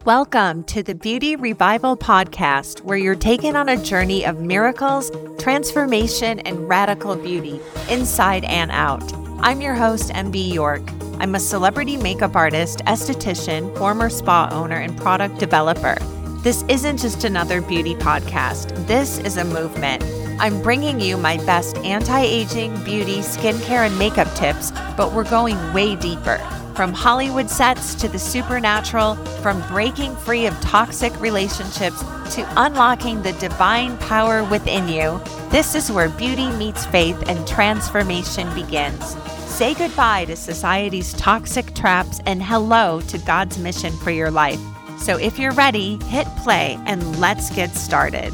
Welcome to the Beauty Revival Podcast, where you're taken on a journey of miracles, transformation, and radical beauty, inside and out. I'm your host, MB York. I'm a celebrity makeup artist, esthetician, former spa owner, and product developer. This isn't just another beauty podcast. This is a movement. I'm bringing you my best anti-aging, beauty, skincare, and makeup tips, but we're going way deeper. From Hollywood sets to the supernatural, from breaking free of toxic relationships to unlocking the divine power within you, this is where beauty meets faith and transformation begins. Say goodbye to society's toxic traps and hello to God's mission for your life. So if you're ready, hit play and let's get started.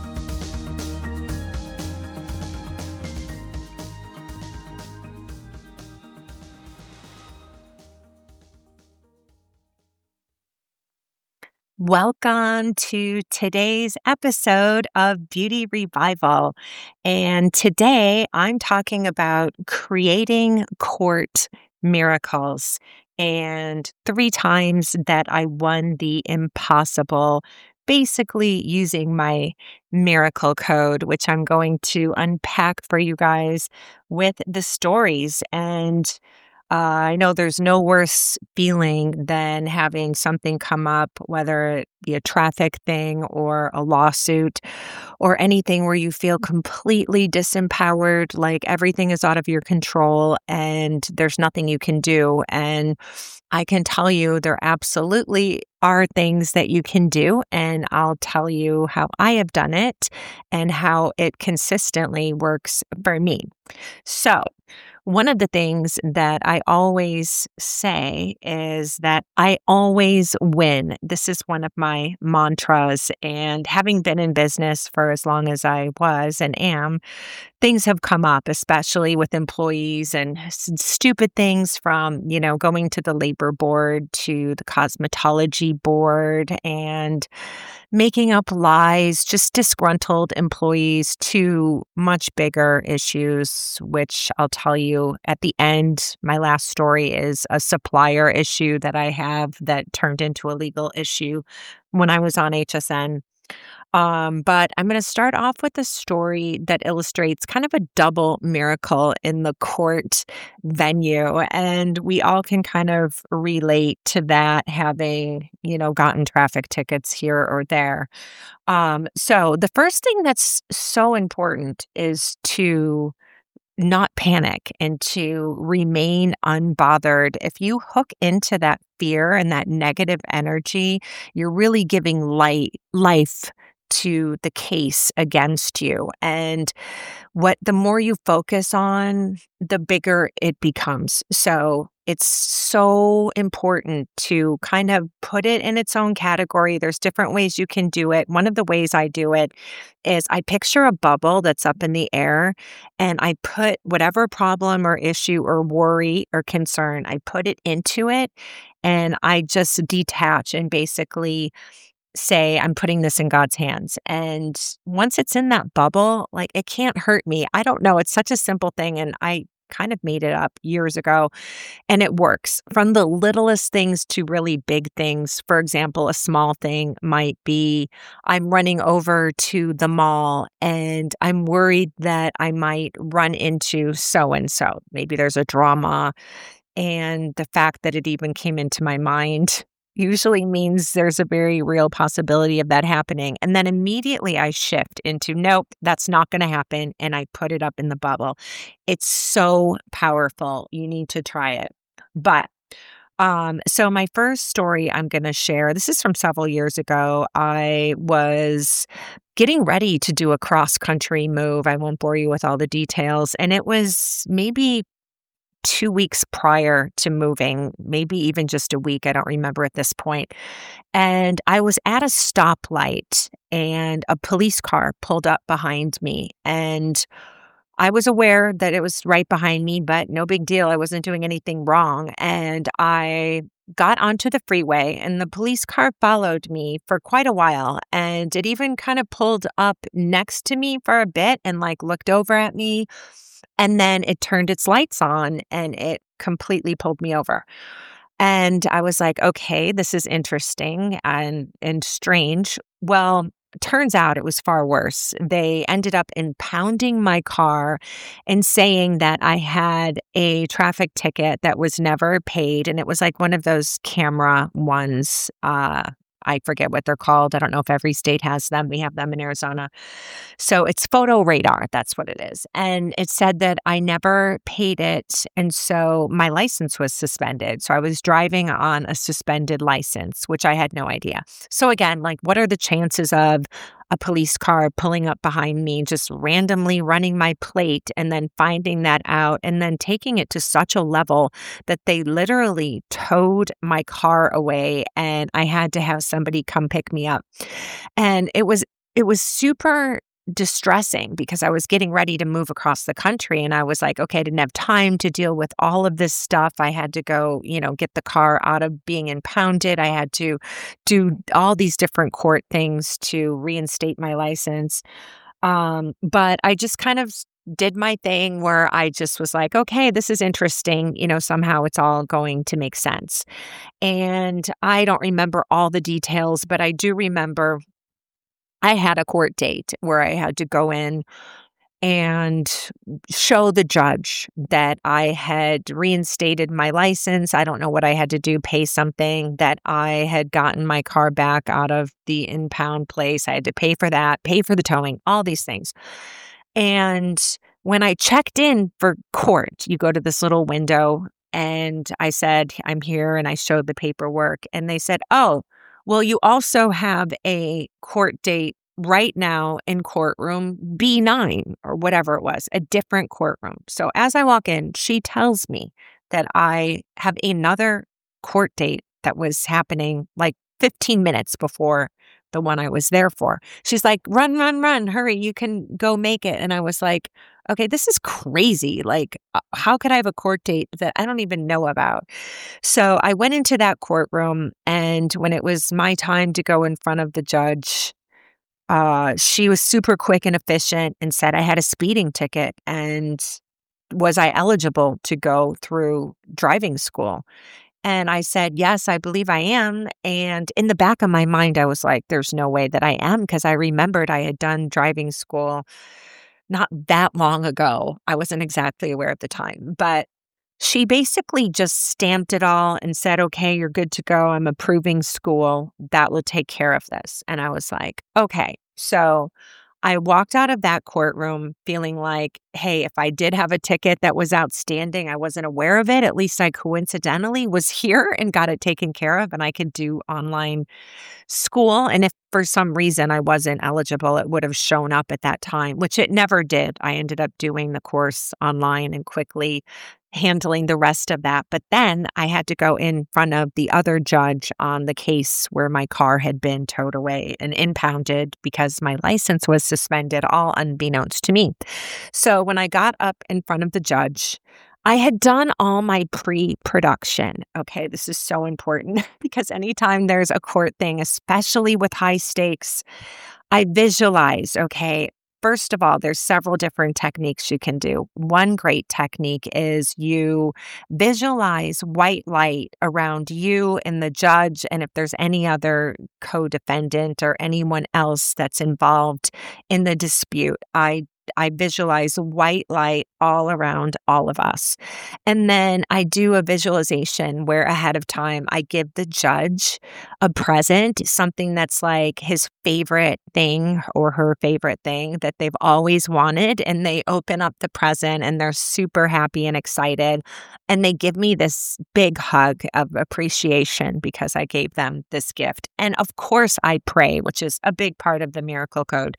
Welcome to today's episode of Beauty Revival. And today I'm talking about creating court miracles and 3 times that I won the impossible, basically using my miracle code, which I'm going to unpack for you guys with the stories. And I know there's no worse feeling than having something come up, whether it be a traffic thing or a lawsuit or anything where you feel completely disempowered, like everything is out of your control and there's nothing you can do. And I can tell you there absolutely are things that you can do, and I'll tell you how I have done it and how it consistently works for me. So, one of the things that I always say is that I always win. This is one of my mantras. And having been in business for as long as I was and am, things have come up, especially with employees and stupid things from, going to the labor board to the cosmetology board and making up lies, just disgruntled employees to much bigger issues, which I'll tell you at the end. My last story is a supplier issue that I have that turned into a legal issue when I was on HSN. But I'm going to start off with a story that illustrates kind of a double miracle in the court venue. And we all can kind of relate to that, having, gotten traffic tickets here or there. So the first thing that's so important is to not panic and to remain unbothered. If you hook into that fear and that negative energy, you're really giving life to the case against you. And the more you focus on, the bigger it becomes. So it's so important to kind of put it in its own category. There's different ways you can do it. One of the ways I do it is I picture a bubble that's up in the air and I put whatever problem or issue or worry or concern, I put it into it and I just detach and basically say, I'm putting this in God's hands. And once it's in that bubble, it can't hurt me. I don't know. It's such a simple thing. And I kind of made it up years ago and it works from the littlest things to really big things. For example, a small thing might be I'm running over to the mall and I'm worried that I might run into so-and-so. Maybe there's a drama. And the fact that it even came into my mind usually means there's a very real possibility of that happening. And then immediately I shift into, nope, that's not going to happen. And I put it up in the bubble. It's so powerful. You need to try it. But so my first story I'm going to share, this is from several years ago. I was getting ready to do a cross-country move. I won't bore you with all the details. And it was maybe 2 weeks prior to moving, maybe even just a week. I don't remember at this point. And I was at a stoplight and a police car pulled up behind me. And I was aware that it was right behind me, but no big deal. I wasn't doing anything wrong. And I got onto the freeway and the police car followed me for quite a while. And it even kind of pulled up next to me for a bit and looked over at me. And then it turned its lights on and it completely pulled me over. And I was like, okay, this is interesting and strange. Well, turns out it was far worse. They ended up impounding my car and saying that I had a traffic ticket that was never paid. And it was like one of those camera ones. I forget what they're called. I don't know if every state has them. We have them in Arizona. So it's photo radar. That's what it is. And it said that I never paid it. And so my license was suspended. So I was driving on a suspended license, which I had no idea. So again, like, what are the chances of a police car pulling up behind me, just randomly running my plate and then finding that out and then taking it to such a level that they literally towed my car away and I had to have somebody come pick me up. And it was super distressing because I was getting ready to move across the country and I was like, okay, I didn't have time to deal with all of this stuff. I had to go, get the car out of being impounded. I had to do all these different court things to reinstate my license. But I just kind of did my thing where I just was like, okay, this is interesting. Somehow it's all going to make sense. And I don't remember all the details, but I do remember I had a court date where I had to go in and show the judge that I had reinstated my license. I don't know what I had to do, pay something, that I had gotten my car back out of the impound place. I had to pay for that, pay for the towing, all these things. And when I checked in for court, you go to this little window and I said, I'm here, and I showed the paperwork and they said, oh, well, you also have a court date right now in courtroom B9 or whatever it was, a different courtroom. So as I walk in, she tells me that I have another court date that was happening like 15 minutes before the one I was there for. She's like, run, run, run, hurry, you can go make it. And I was like, okay, this is crazy. Like, how could I have a court date that I don't even know about? So I went into that courtroom, and when it was my time to go in front of the judge, she was super quick and efficient and said I had a speeding ticket and was I eligible to go through driving school? And I said, yes, I believe I am. And in the back of my mind, I was like, there's no way that I am, because I remembered I had done driving school not that long ago. I wasn't exactly aware at the time, but she basically just stamped it all and said, okay, you're good to go. I'm approving school. That will take care of this. And I was like, okay. So I walked out of that courtroom feeling like, hey, if I did have a ticket that was outstanding, I wasn't aware of it. At least I coincidentally was here and got it taken care of, and I could do online school. And if for some reason I wasn't eligible, it would have shown up at that time, which it never did. I ended up doing the course online and quickly handling the rest of that. But then I had to go in front of the other judge on the case where my car had been towed away and impounded because my license was suspended, all unbeknownst to me. So when I got up in front of the judge, I had done all my pre-production. Okay, this is so important because anytime there's a court thing, especially with high stakes, I visualize, okay, first of all, there's several different techniques you can do. One great technique is you visualize white light around you and the judge, and if there's any other co-defendant or anyone else that's involved in the dispute, I visualize white light all around all of us. And then I do a visualization where ahead of time I give the judge a present, something that's like his favorite thing or her favorite thing that they've always wanted. And they open up the present and they're super happy and excited. And they give me this big hug of appreciation because I gave them this gift. And of course, I pray, which is a big part of the Miracle Code.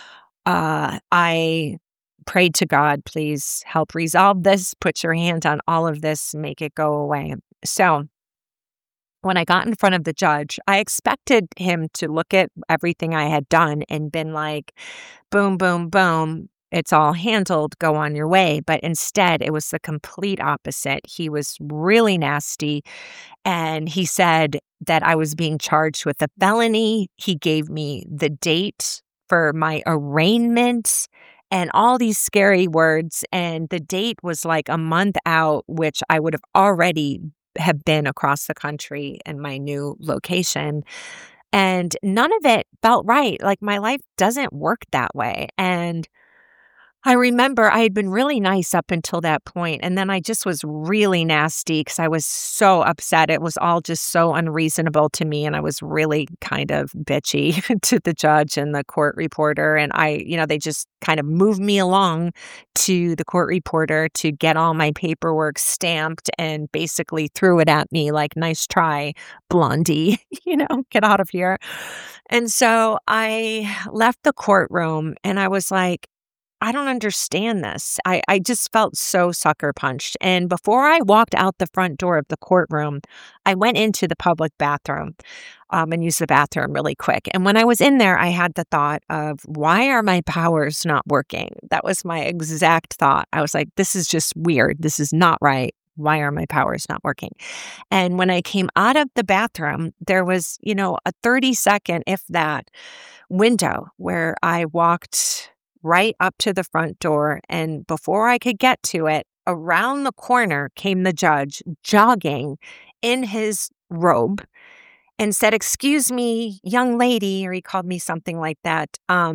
I prayed to God, please help resolve this, put your hand on all of this, make it go away. So when I got in front of the judge, I expected him to look at everything I had done and been like, boom, boom, boom, it's all handled, go on your way. But instead, it was the complete opposite. He was really nasty. And he said that I was being charged with a felony. He gave me the date for my arraignment and all these scary words. And the date was like a month out, which I would have already have been across the country in my new location. And none of it felt right. Like my life doesn't work that way. And I remember I had been really nice up until that point, and then I just was really nasty because I was so upset. It was all just so unreasonable to me, and I was really kind of bitchy to the judge and the court reporter, and they just kind of moved me along to the court reporter to get all my paperwork stamped and basically threw it at me like, "Nice try, Blondie, get out of here." And so I left the courtroom and I was like, I don't understand this. I just felt so sucker punched. And before I walked out the front door of the courtroom, I went into the public bathroom and used the bathroom really quick. And when I was in there, I had the thought of, why are my powers not working? That was my exact thought. I was like, this is just weird. This is not right. Why are my powers not working? And when I came out of the bathroom, there was, a 30-second, if that, window where I walked right up to the front door. And before I could get to it, around the corner came the judge jogging in his robe and said, "Excuse me, young lady," or he called me something like that.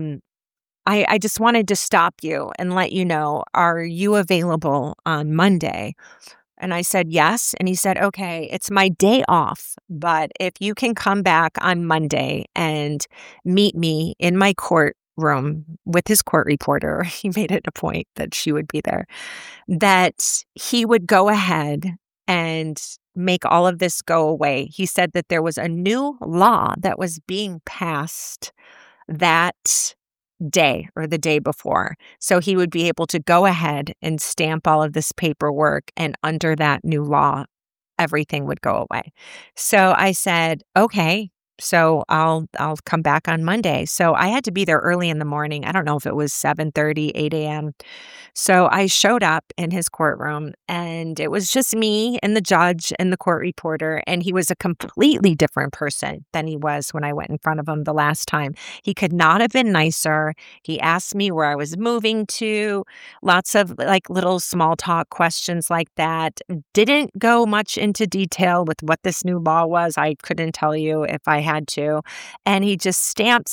I just wanted to stop you and let you know, are you available on Monday? And I said, yes. And he said, okay, it's my day off, but if you can come back on Monday and meet me in my courtroom with his court reporter, he made it a point that she would be there, that he would go ahead and make all of this go away. He said that there was a new law that was being passed that day or the day before. So he would be able to go ahead and stamp all of this paperwork, and under that new law, everything would go away. So I said, okay, so I'll come back on Monday. So I had to be there early in the morning. I don't know if it was 7:30, 8 a.m. So I showed up in his courtroom, and it was just me and the judge and the court reporter. And he was a completely different person than he was when I went in front of him the last time. He could not have been nicer. He asked me where I was moving to, lots of like little small talk questions like that. Didn't go much into detail with what this new law was. I couldn't tell you if I had to. And he just stamped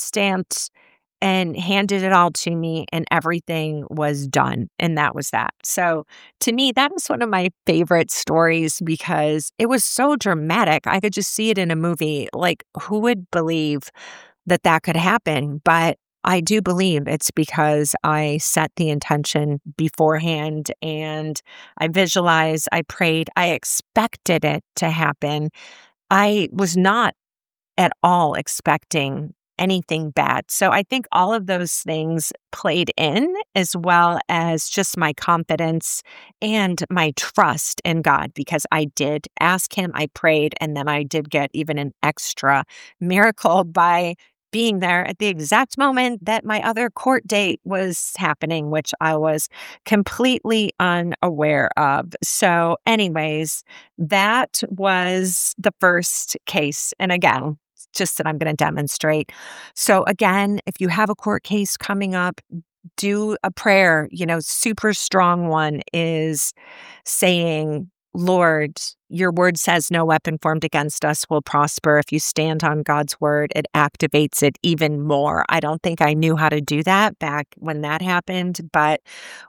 and handed it all to me, and everything was done. And that was that. So to me, that was one of my favorite stories because it was so dramatic. I could just see it in a movie. Like, who would believe that that could happen? But I do believe it's because I set the intention beforehand, and I visualized, I prayed, I expected it to happen. I was not at all expecting anything bad. So I think all of those things played in, as well as just my confidence and my trust in God, because I did ask him, I prayed, and then I did get even an extra miracle by being there at the exact moment that my other court date was happening, which I was completely unaware of. So anyways, that was the first case. And again, just that I'm going to demonstrate. So again, if you have a court case coming up, do a prayer. Super strong one is saying, Lord, your word says no weapon formed against us will prosper. If you stand on God's word, it activates it even more. I don't think I knew how to do that back when that happened, but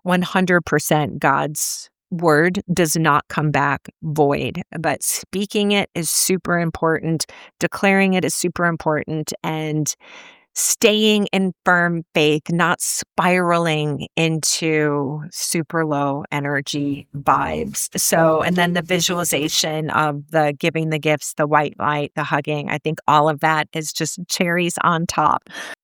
100% God's word does not come back void. But speaking it is super important. Declaring it is super important. And staying in firm faith, not spiraling into super low energy vibes. So, and then the visualization of the giving the gifts, the white light, the hugging, I think all of that is just cherries on top.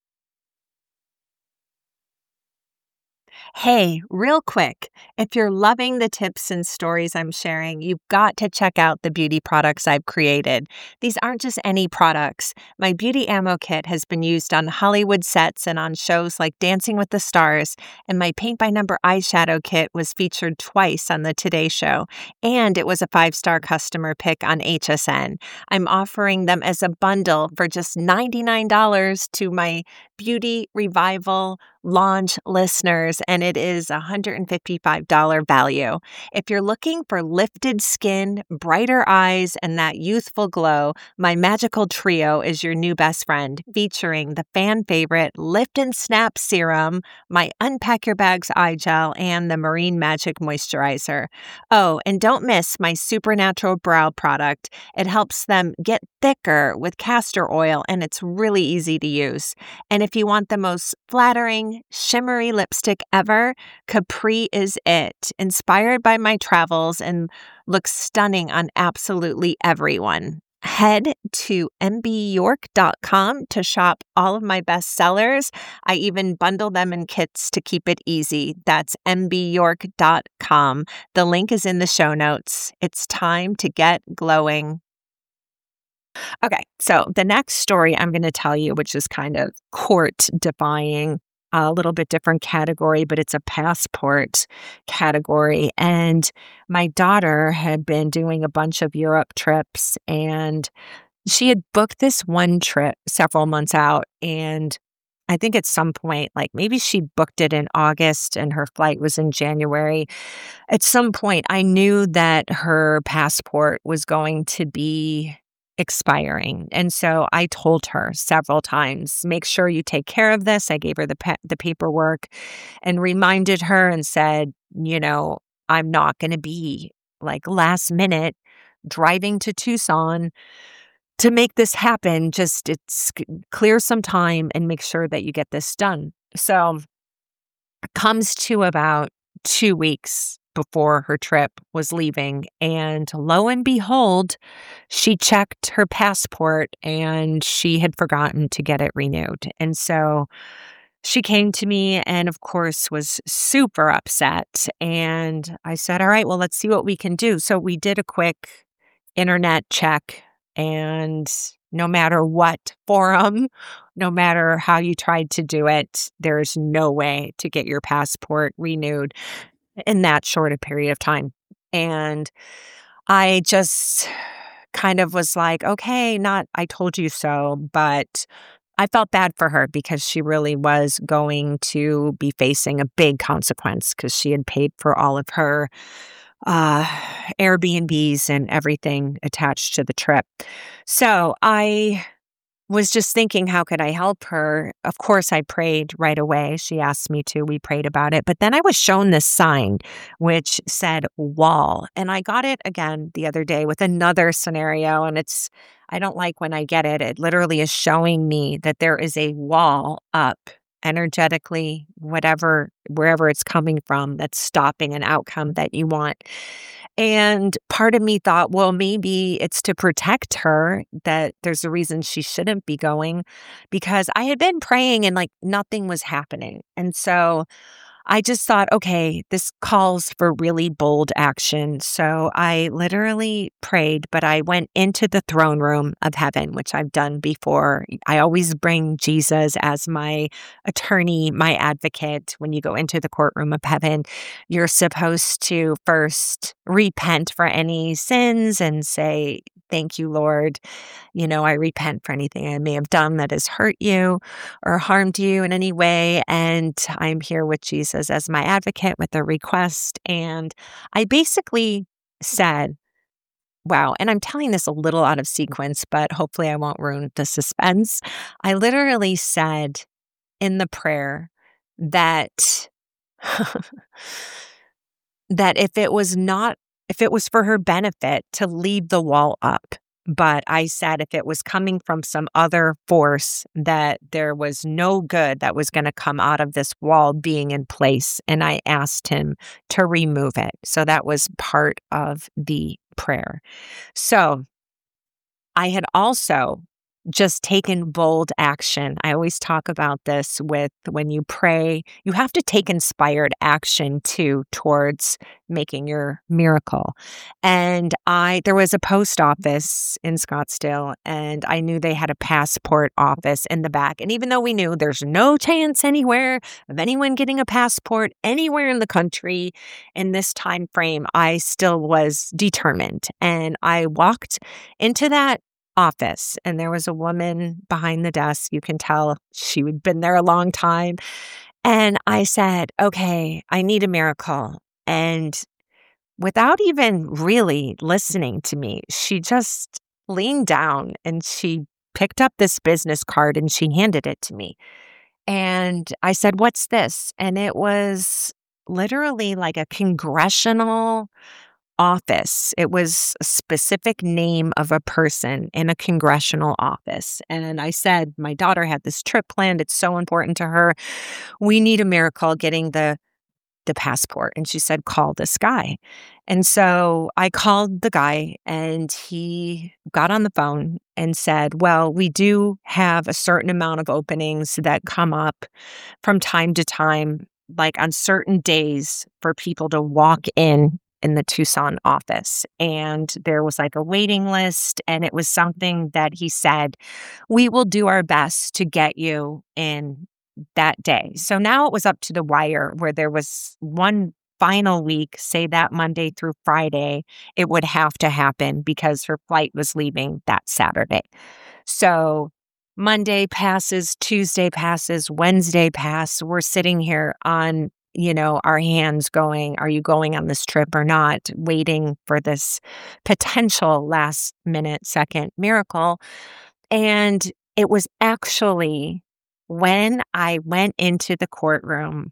Hey, real quick, if you're loving the tips and stories I'm sharing, you've got to check out the beauty products I've created. These aren't just any products. My beauty ammo kit has been used on Hollywood sets and on shows like Dancing with the Stars, and my paint by number eyeshadow kit was featured twice on the Today Show, and it was a 5-star customer pick on HSN. I'm offering them as a bundle for just $99 to my Beauty Revival launch listeners, and it is $155 value. If you're looking for lifted skin, brighter eyes, and that youthful glow, my magical trio is your new best friend, featuring the fan favorite Lift and Snap Serum, my Unpack Your Bags Eye Gel, and the Marine Magic Moisturizer. Oh, and don't miss my Supernatural Brow product. It helps them get thicker with castor oil, and it's really easy to use. And if you want the most flattering, shimmery lipstick ever, Capri is it. Inspired by my travels and looks stunning on absolutely everyone. Head to mbyork.com to shop all of my best sellers. I even bundle them in kits to keep it easy. That's mbyork.com. The link is in the show notes. It's time to get glowing. Okay, so the next story I'm going to tell you, which is kind of court defying, a little bit different category, but it's a passport category. And my daughter had been doing a bunch of Europe trips, and she had booked this one trip several months out. And I think at some point, like maybe she booked it in August and her flight was in January. At some point, I knew that her passport was going to be expiring. And so I told her several times, make sure you take care of this. I gave her the paperwork and reminded her and said, I'm not going to be like last minute driving to Tucson to make this happen. Just clear some time and make sure that you get this done. So it comes to about 2 weeks before her trip was leaving. And lo and behold, she checked her passport and she had forgotten to get it renewed. And so she came to me and, of course, was super upset. And I said, all right, well, let's see what we can do. So we did a quick internet check. And no matter what forum, no matter how you tried to do it, there's no way to get your passport renewed in that short a period of time. And I just kind of was like, okay, not I told you so, but I felt bad for her because she really was going to be facing a big consequence because she had paid for all of her Airbnbs and everything attached to the trip. So I was just thinking, how could I help her? Of course, I prayed right away. She asked me to. We prayed about it. But then I was shown this sign, which said wall. And I got it again the other day with another scenario. And I don't like when I get it. It literally is showing me that there is a wall up energetically, wherever it's coming from, that's stopping an outcome that you want. And part of me thought, well, maybe it's to protect her, that there's a reason she shouldn't be going, because I had been praying and like nothing was happening. And so I just thought, okay, this calls for really bold action. So I literally prayed, but I went into the throne room of heaven, which I've done before. I always bring Jesus as my attorney, my advocate. When you go into the courtroom of heaven, you're supposed to first repent for any sins and say, thank you, Lord. I repent for anything I may have done that has hurt you or harmed you in any way. And I'm here with Jesus as my advocate with a request. And I basically said, wow, and I'm telling this a little out of sequence, but hopefully I won't ruin the suspense. I literally said in the prayer that, that if it was for her benefit to leave the wall up, but I said if it was coming from some other force, that there was no good that was going to come out of this wall being in place. And I asked him to remove it. So that was part of the prayer. So I had also just taken bold action. I always talk about this with when you pray, you have to take inspired action too towards making your miracle. And there was a post office in Scottsdale, and I knew they had a passport office in the back. And even though we knew there's no chance anywhere of anyone getting a passport anywhere in the country in this time frame, I still was determined. And I walked into that office, and there was a woman behind the desk. You can tell she had been there a long time. And I said, okay, I need a miracle. And without even really listening to me, she just leaned down and she picked up this business card and she handed it to me. And I said, "What's this?" And it was literally like a congressional office. It was a specific name of a person in a congressional office. And I said, "My daughter had this trip planned. It's so important to her. We need a miracle getting the passport." And she said, "Call this guy." And so I called the guy and he got on the phone and said, "Well, we do have a certain amount of openings that come up from time to time, like on certain days for people to walk in the Tucson office." And there was like a waiting list. And it was something that he said, "We will do our best to get you in that day." So now it was up to the wire where there was one final week, say that Monday through Friday, it would have to happen because her flight was leaving that Saturday. So Monday passes, Tuesday passes, Wednesday passes. We're sitting here on, our hands going, are you going on this trip or not? Waiting for this potential last minute second miracle. And it was actually when I went into the courtroom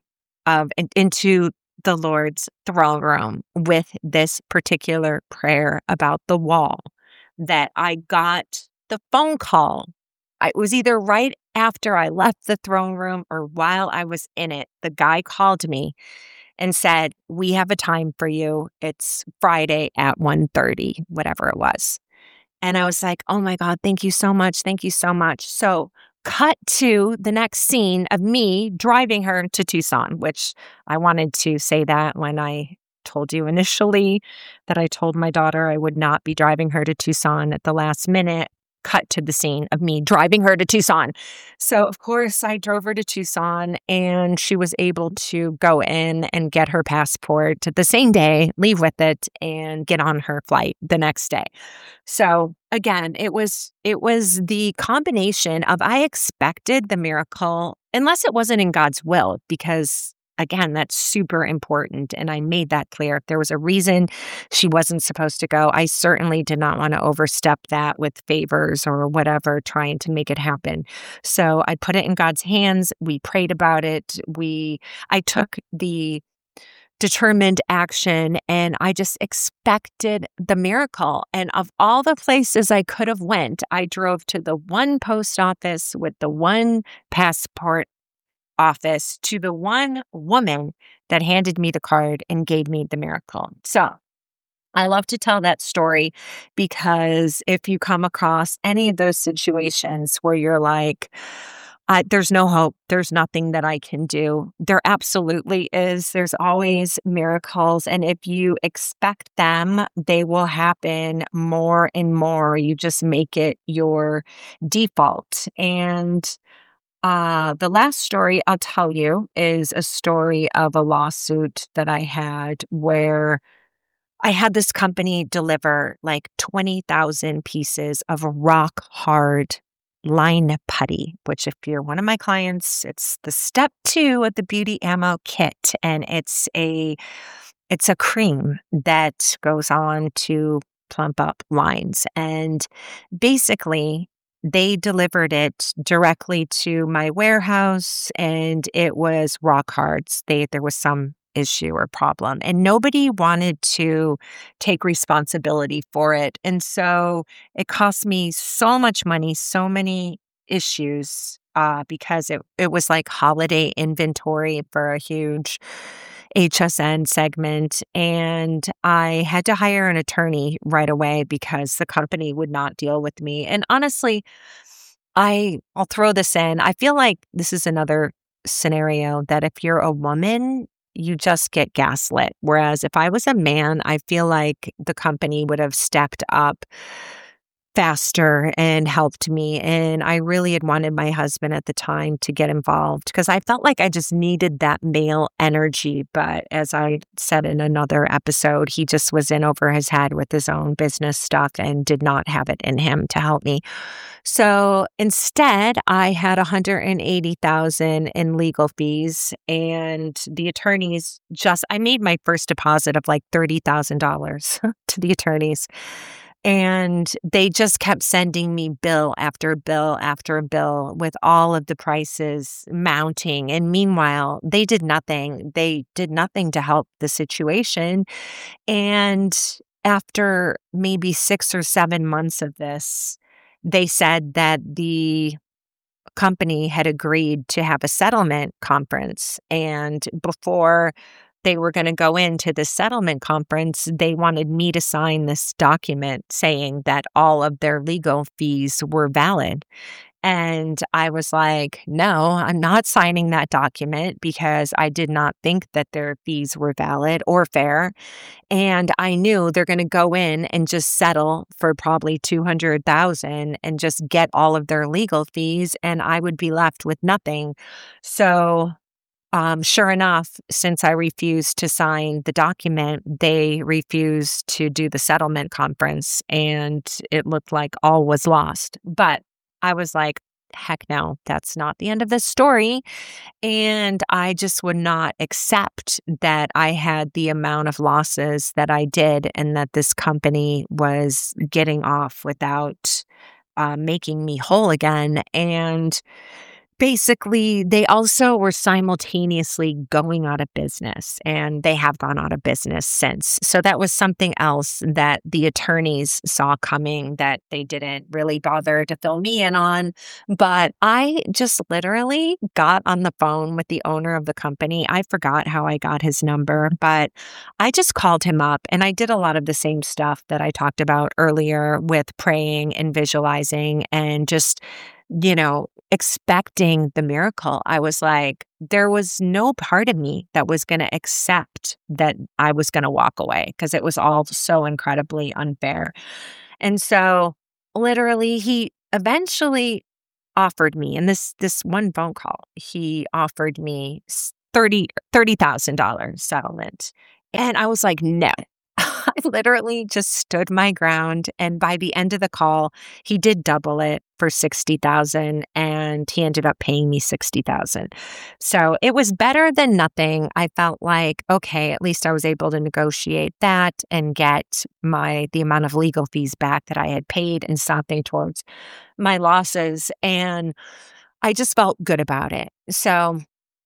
into the Lord's throne room with this particular prayer about the wall that I got the phone call. It was either right after I left the throne room or while I was in it. The guy called me and said, "We have a time for you. It's Friday at 1:30, whatever it was." And I was like, "Oh my God, thank you so much. Thank you so much." So cut to the next scene of me driving her to Tucson, which I wanted to say that when I told you initially that I told my daughter I would not be driving her to Tucson at the last minute. Cut to the scene of me driving her to Tucson. So, of course, I drove her to Tucson and she was able to go in and get her passport the same day, leave with it, and get on her flight the next day. So again, it was the combination of I expected the miracle, unless it wasn't in God's will, because again, that's super important. And I made that clear. If there was a reason she wasn't supposed to go, I certainly did not want to overstep that with favors or whatever, trying to make it happen. So I put it in God's hands. We prayed about it. I took the determined action and I just expected the miracle. And of all the places I could have went, I drove to the one post office with the one passport office to the one woman that handed me the card and gave me the miracle. So I love to tell that story because if you come across any of those situations where you're like, there's no hope, there's nothing that I can do, there absolutely is. There's always miracles. And if you expect them, they will happen more and more. You just make it your default. And the last story I'll tell you is a story of a lawsuit that I had where I had this company deliver like 20,000 pieces of rock hard line putty, which if you're one of my clients, it's the step 2 of the Beauty Ammo kit. And it's a cream that goes on to plump up lines. And basically, they delivered it directly to my warehouse and it was rock hard. There was some issue or problem and nobody wanted to take responsibility for it. And so it cost me so much money, so many issues because it was like holiday inventory for a huge HSN segment. And I had to hire an attorney right away because the company would not deal with me. And honestly, I'll throw this in. I feel like this is another scenario that if you're a woman, you just get gaslit. Whereas if I was a man, I feel like the company would have stepped up faster and helped me. And I really had wanted my husband at the time to get involved because I felt like I just needed that male energy. But as I said in another episode, he just was in over his head with his own business stuff and did not have it in him to help me. So instead, I had 180,000 in legal fees, and the attorneys I made my first deposit of like $30,000 to the attorneys. And they just kept sending me bill after bill after bill with all of the prices mounting. And meanwhile, they did nothing. They did nothing to help the situation. And after maybe 6 or 7 months of this, they said that the company had agreed to have a settlement conference. And before they were going to go into the settlement conference, they wanted me to sign this document saying that all of their legal fees were valid. And I was like, no, I'm not signing that document because I did not think that their fees were valid or fair. And I knew they're going to go in and just settle for probably 200,000 and just get all of their legal fees, and I would be left with nothing. So sure enough, since I refused to sign the document, they refused to do the settlement conference, and it looked like all was lost. But I was like, heck no, that's not the end of the story. And I just would not accept that I had the amount of losses that I did and that this company was getting off without making me whole again. And basically, they also were simultaneously going out of business, and they have gone out of business since. So that was something else that the attorneys saw coming that they didn't really bother to fill me in on. But I just literally got on the phone with the owner of the company. I forgot how I got his number, but I just called him up, and I did a lot of the same stuff that I talked about earlier with praying and visualizing and just expecting the miracle. I was like, there was no part of me that was going to accept that I was going to walk away because it was all so incredibly unfair. And so literally he eventually offered me, in this one phone call, he offered me $30,000 settlement. And I was like, no. I literally just stood my ground. And by the end of the call, he did double it for 60,000, and he ended up paying me 60,000. So it was better than nothing. I felt like, okay, at least I was able to negotiate that and get the amount of legal fees back that I had paid and something towards my losses. And I just felt good about it. So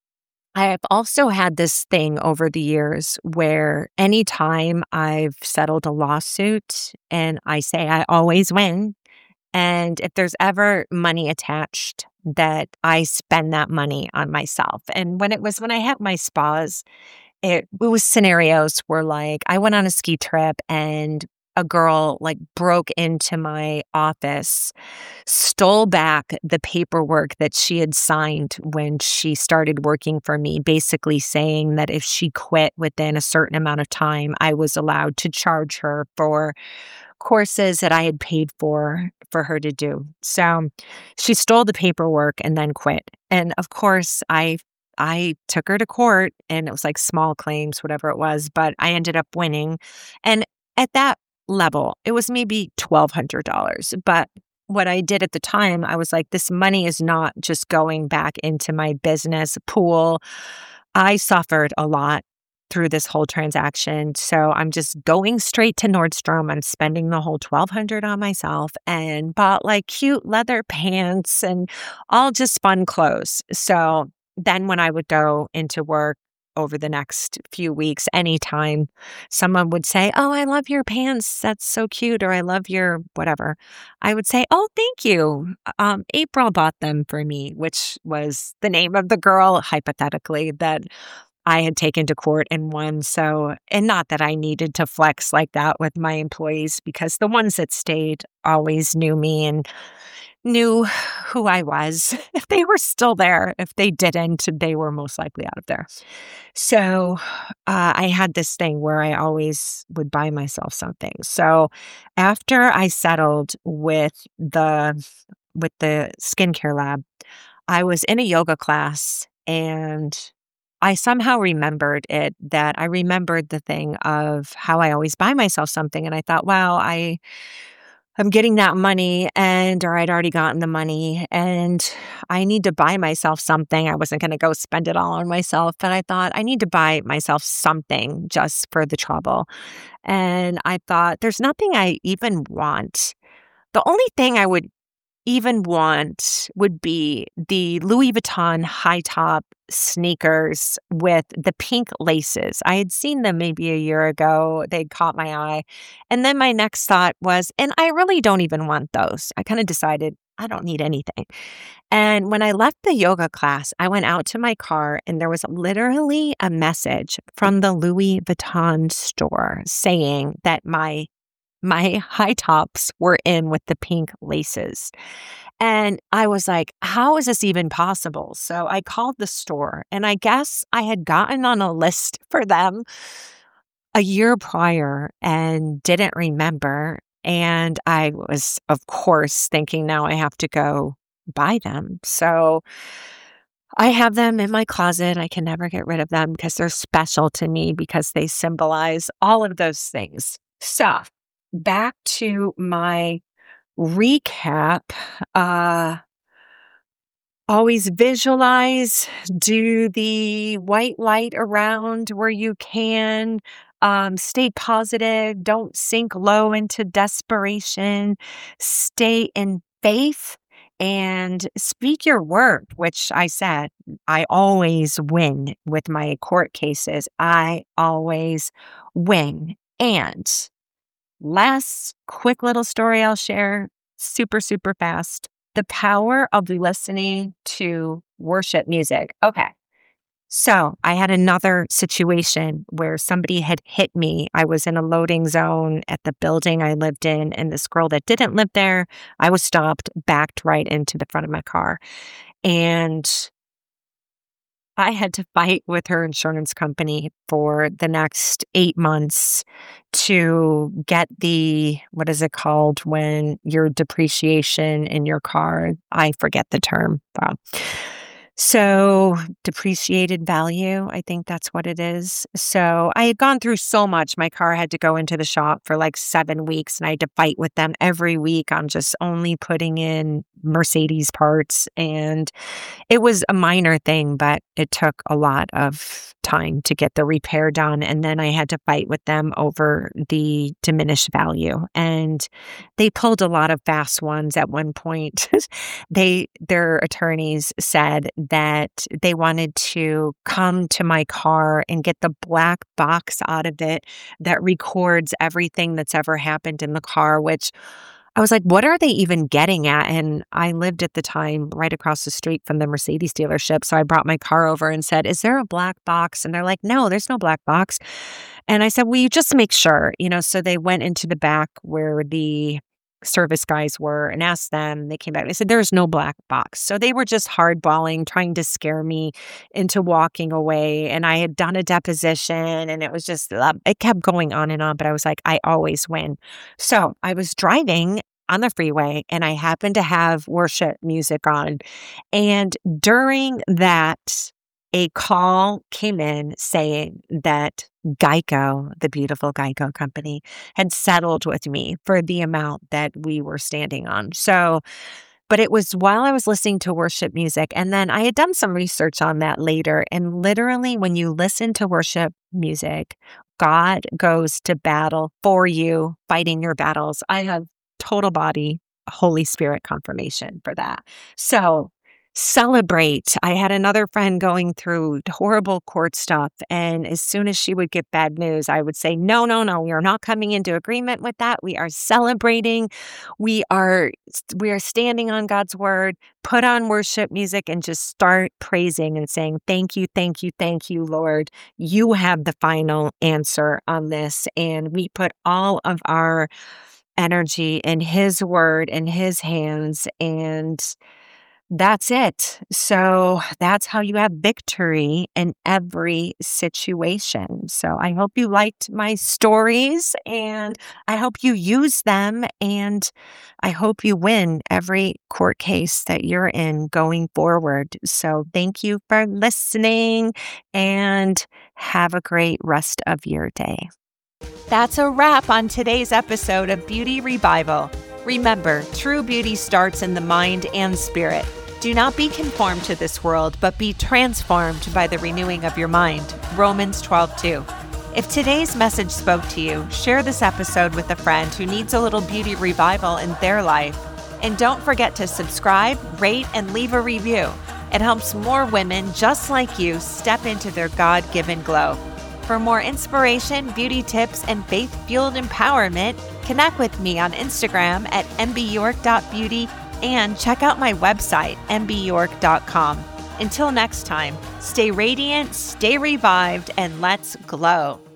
I have also had this thing over the years where anytime I've settled a lawsuit and I say I always win, and if there's ever money attached, that I spend that money on myself. And when I had my spas, it was scenarios where like I went on a ski trip and a girl like broke into my office, stole back the paperwork that she had signed when she started working for me, basically saying that if she quit within a certain amount of time, I was allowed to charge her for courses that I had paid for her to do. So she stole the paperwork and then quit. And of course, I took her to court, and it was like small claims, whatever it was, but I ended up winning. And at that level, it was maybe $1,200. But what I did at the time, I was like, this money is not just going back into my business pool. I suffered a lot through this whole transaction. So I'm just going straight to Nordstrom. I'm spending the whole $1,200 on myself and bought like cute leather pants and all just fun clothes. So then when I would go into work over the next few weeks, anytime someone would say, "Oh, I love your pants. That's so cute," or "I love your whatever," I would say, "Oh, thank you. April bought them for me," which was the name of the girl, hypothetically, that I had taken to court and won. So, and not that I needed to flex like that with my employees because the ones that stayed always knew me and knew who I was. If they were still there, if they didn't, they were most likely out of there. So I had this thing where I always would buy myself something. So after I settled with the skincare lab, I was in a yoga class and I somehow remembered it that I remembered the thing of how I always buy myself something. And I thought, wow, I'm getting that money or I'd already gotten the money and I need to buy myself something. I wasn't going to go spend it all on myself, but I thought I need to buy myself something just for the trouble. And I thought there's nothing I even want. The only thing I would even want would be the Louis Vuitton high top sneakers with the pink laces. I had seen them maybe a year ago. They caught my eye. And then my next thought was, and I really don't even want those. I kind of decided I don't need anything. And when I left the yoga class, I went out to my car and there was literally a message from the Louis Vuitton store saying that my high tops were in with the pink laces. And I was like, how is this even possible? So I called the store and I guess I had gotten on a list for them a year prior and didn't remember. And I was, of course, thinking now I have to go buy them. So I have them in my closet. I can never get rid of them because they're special to me because they symbolize all of those things. So back to my recap. Always visualize, do the white light around where you can. Stay positive. Don't sink low into desperation. Stay in faith and speak your word, which I said I always win with my court cases. I always win. And last quick little story I'll share, super, super fast. The power of listening to worship music. Okay. So I had another situation where somebody had hit me. I was in a loading zone at the building I lived in, and this girl that didn't live there, I was stopped, backed right into the front of my car. And I had to fight with her insurance company for the next 8 months to get what is it called when your depreciation in your car? I forget the term. So depreciated value, I think that's what it is. So I had gone through so much. My car had to go into the shop for like 7 weeks and I had to fight with them every week on just only putting in Mercedes parts. And it was a minor thing, but it took a lot of time to get the repair done. And then I had to fight with them over the diminished value. And they pulled a lot of fast ones at one point. Their attorneys said that they wanted to come to my car and get the black box out of it that records everything that's ever happened in the car, which I was like, what are they even getting at? And I lived at the time right across the street from the Mercedes dealership. So I brought my car over and said, is there a black box? And they're like, no, there's no black box. And I said, well, you just make sure, so they went into the back where the service guys were and asked them. They came back and they said, there's no black box. So they were just hardballing, trying to scare me into walking away. And I had done a deposition and it was just, it kept going on and on. But I was like, I always win. So I was driving on the freeway and I happened to have worship music on. And during that, a call came in saying that Geico, the beautiful Geico company, had settled with me for the amount that we were standing on. So, but it was while I was listening to worship music. And then I had done some research on that later. And literally, when you listen to worship music, God goes to battle for you, fighting your battles. I have total body, Holy Spirit confirmation for that. So, celebrate. I had another friend going through horrible court stuff. And as soon as she would get bad news, I would say, no, no, no, we are not coming into agreement with that. We are celebrating. We are standing on God's word, put on worship music and just start praising and saying, thank you, thank you, thank you, Lord. You have the final answer on this. And we put all of our energy in His word, in His hands, and that's it. So that's how you have victory in every situation. So I hope you liked my stories and I hope you use them and I hope you win every court case that you're in going forward. So thank you for listening and have a great rest of your day. That's a wrap on today's episode of Beauty Revival. Remember, true beauty starts in the mind and spirit. Do not be conformed to this world, but be transformed by the renewing of your mind. Romans 12:2. If today's message spoke to you, share this episode with a friend who needs a little beauty revival in their life. And don't forget to subscribe, rate, and leave a review. It helps more women just like you step into their God-given glow. For more inspiration, beauty tips, and faith-fueled empowerment, connect with me on Instagram at mbyork.beauty and check out my website, mbyork.com. Until next time, stay radiant, stay revived, and let's glow.